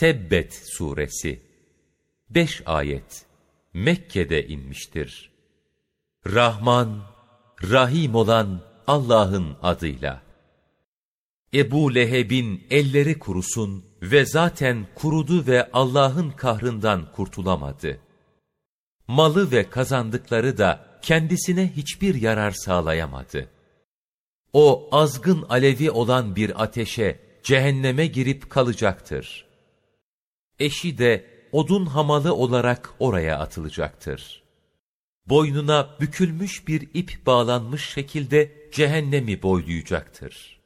Tebbet suresi 5 ayet Mekke'de inmiştir. Rahman, Rahim olan Allah'ın adıyla. Ebu Leheb'in elleri kurusun ve zaten kurudu ve Allah'ın kahrından kurtulamadı. Malı ve kazandıkları da kendisine hiçbir yarar sağlayamadı. O azgın alevi olan bir ateşe, cehenneme girip kalacaktır. Eşi de odun hamalı olarak oraya atılacaktır. Boynuna bükülmüş bir ip bağlanmış şekilde cehennemi boylayacaktır.